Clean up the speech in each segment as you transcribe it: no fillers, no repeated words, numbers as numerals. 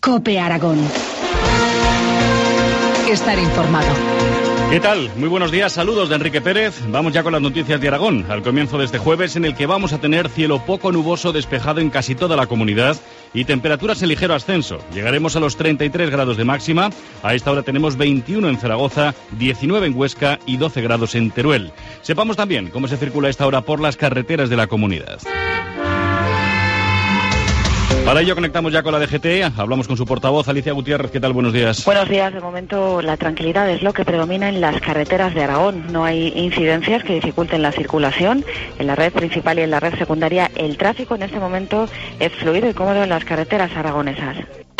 COPE Aragón. Estar informado. ¿Qué tal? Muy buenos días, saludos de Enrique Pérez. Vamos ya con las noticias de Aragón, al comienzo de este jueves, en el que vamos a tener cielo poco nuboso despejado en casi toda la comunidad y temperaturas en ligero ascenso. Llegaremos a los 33 grados de máxima. A esta hora tenemos 21 en Zaragoza, 19 en Huesca y 12 grados en Teruel. Sepamos también cómo se circula a esta hora por las carreteras de la comunidad. Para ello conectamos ya con la DGT, hablamos con su portavoz, Alicia Gutiérrez. ¿Qué tal? Buenos días. Buenos días. De momento la tranquilidad es lo que predomina en las carreteras de Aragón. No hay incidencias que dificulten la circulación. En la red principal y en la red secundaria el tráfico en este momento es fluido y cómodo en las carreteras aragonesas.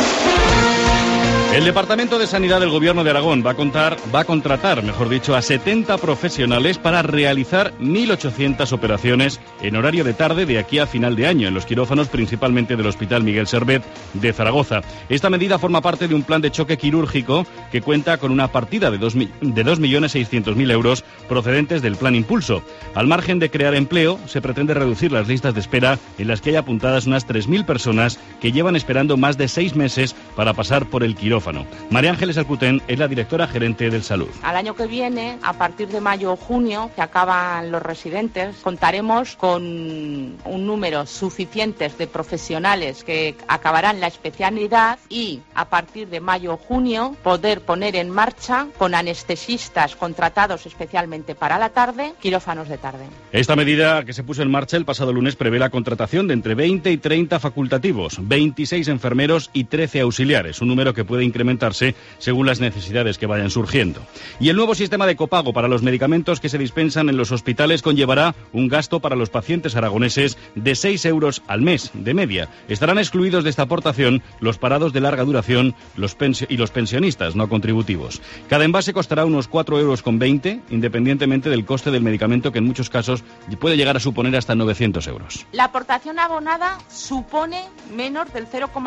El Departamento de Sanidad del Gobierno de Aragón va a contratar a 70 profesionales para realizar 1.800 operaciones en horario de tarde de aquí a final de año, en los quirófanos principalmente del Hospital Miguel Servet de Zaragoza. Esta medida forma parte de un plan de choque quirúrgico que cuenta con una partida de 2.600.000 euros procedentes del Plan Impulso. Al margen de crear empleo, se pretende reducir las listas de espera en las que hay apuntadas unas 3.000 personas que llevan esperando más de 6 meses para pasar por el quirófano. María Ángeles Alcutén es la directora gerente del Salud. Al año que viene, a partir de mayo o junio, que acaban los residentes, contaremos con un número suficiente de profesionales que acabarán la especialidad y a partir de mayo o junio poder poner en marcha con anestesistas contratados especialmente para la tarde, quirófanos de tarde. Esta medida que se puso en marcha el pasado lunes prevé la contratación de entre 20 y 30 facultativos, 26 enfermeros y 13 auxiliares, un número que puede incrementarse según las necesidades que vayan surgiendo. Y el nuevo sistema de copago para los medicamentos que se dispensan en los hospitales conllevará un gasto para los pacientes aragoneses de 6 euros al mes, de media. Estarán excluidos de esta aportación los parados de larga duración y los pensionistas no contributivos. Cada envase costará unos 4,20 euros, independientemente del coste del medicamento, que en muchos casos puede llegar a suponer hasta 900 euros. La aportación abonada supone menos del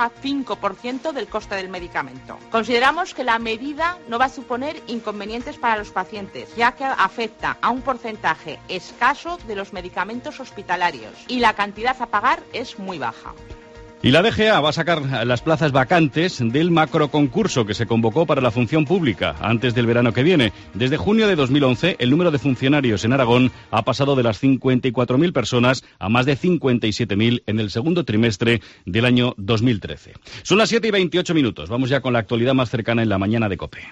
0,5% del coste del medicamento. Consideramos que la medida no va a suponer inconvenientes para los pacientes, ya que afecta a un porcentaje escaso de los medicamentos hospitalarios y la cantidad a pagar es muy baja. Y la DGA va a sacar las plazas vacantes del macroconcurso que se convocó para la función pública antes del verano que viene. Desde junio de 2011, el número de funcionarios en Aragón ha pasado de las 54.000 personas a más de 57.000 en el segundo trimestre del año 2013. Son las 7:28. Vamos ya con la actualidad más cercana en la mañana de COPE.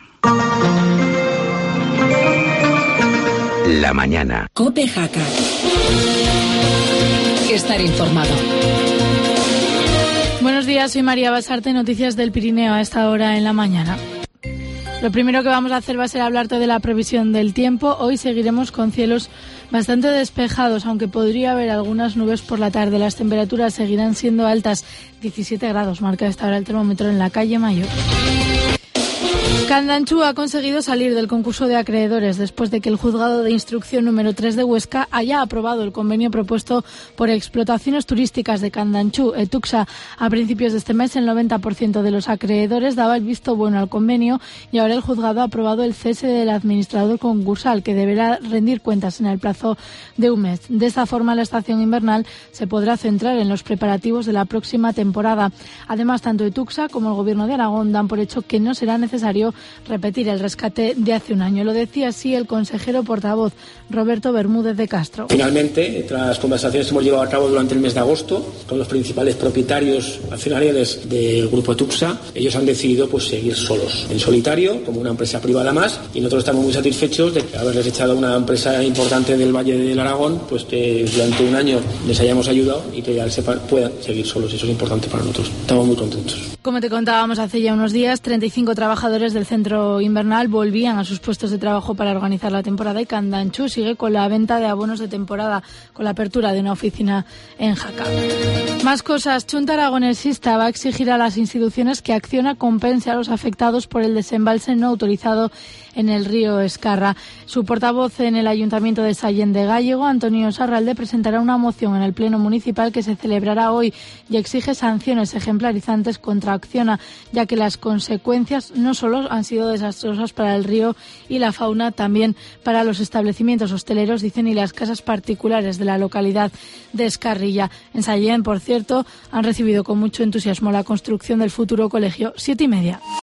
La mañana. COPE Jaca. Estar informado. Buenos días, soy María Basarte, noticias del Pirineo a esta hora en la mañana. Lo primero que vamos a hacer va a ser hablarte de la previsión del tiempo. Hoy seguiremos con cielos bastante despejados, aunque podría haber algunas nubes por la tarde. Las temperaturas seguirán siendo altas, 17 grados marca a esta hora el termómetro en la calle Mayor. Candanchú ha conseguido salir del concurso de acreedores después de que el juzgado de instrucción número 3 de Huesca haya aprobado el convenio propuesto por Explotaciones Turísticas de Candanchú, Etuxa. A principios de este mes, el 90% de los acreedores daba el visto bueno al convenio y ahora el juzgado ha aprobado el cese del administrador concursal, que deberá rendir cuentas en el plazo de un mes. De esta forma, la estación invernal se podrá centrar en los preparativos de la próxima temporada. Además, tanto Etuxa como el Gobierno de Aragón dan por hecho que no será necesario repetir el rescate de hace un año. Lo decía así el consejero portavoz Roberto Bermúdez de Castro. Finalmente, tras las conversaciones que hemos llevado a cabo durante el mes de agosto con los principales propietarios accionariales del grupo Etuxa, ellos han decidido seguir solos, en solitario, como una empresa privada más, y nosotros estamos muy satisfechos de haberles echado a una empresa importante del Valle del Aragón, que durante un año les hayamos ayudado y que ya puedan seguir solos. Eso es importante para nosotros. Estamos muy contentos. Como te contábamos hace ya unos días, 35 trabajadores del centro invernal volvían a sus puestos de trabajo para organizar la temporada y Candanchú sigue con la venta de abonos de temporada, con la apertura de una oficina en Jaca. Más cosas. Chunta Aragonesista va a exigir a las instituciones que Acciona compense a los afectados por el desembalse no autorizado en el río Escarra. Su portavoz en el Ayuntamiento de Sallén de Gállego, Antonio Sarralde, presentará una moción en el Pleno Municipal que se celebrará hoy y exige sanciones ejemplarizantes contra Acciona, ya que las consecuencias no solo han sido desastrosas para el río y la fauna, también para los establecimientos hosteleros, dicen, y las casas particulares de la localidad de Escarrilla. En Sallent, por cierto, han recibido con mucho entusiasmo la construcción del futuro colegio 7:30.